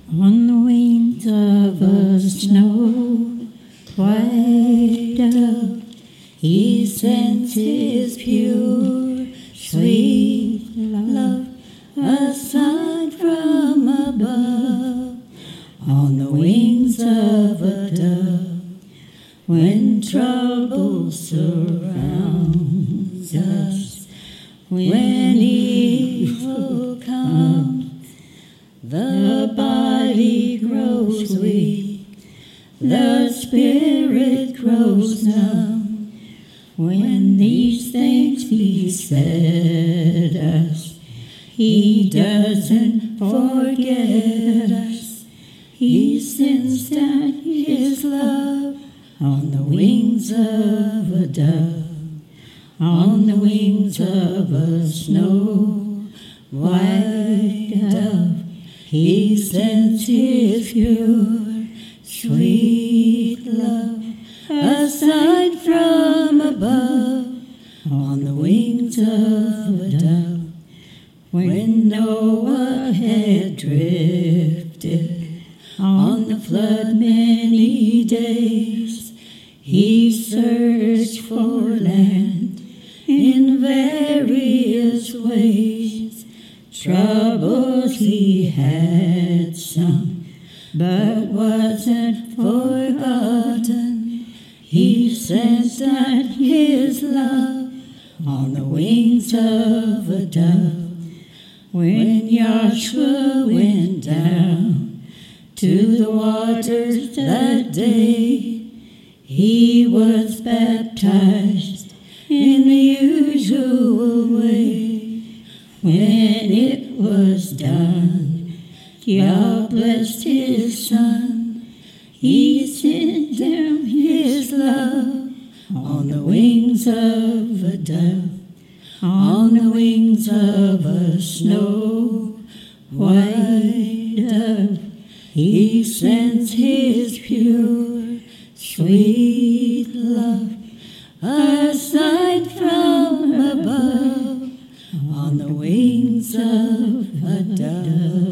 On the wings of a snow white dove, he sends his pure, sweet love, a sign from above. On the wings of a dove, when trouble surrounds us, when evil comes, the body grows weak, the spirit grows numb. When these things beset us, he doesn't forget us. He sends down his love on the wings of a dove, on the wings of a snow white dove. He sends his pure, sweet love, a sign from above, on the wings of a dove. When Noah had drifted on the flood many days, he searched for land in various ways. Troubles he had some, but wasn't forgotten. He sent down his love on the wings of a dove. When Joshua went down to the waters that day, he was baptized in the usual way. When it was done, Yah blessed his son. He sent down his love on the wings of a dove, on the wings of a snow white dove. He sends his pure, sweet love, a sign from above, on the wings of a dove.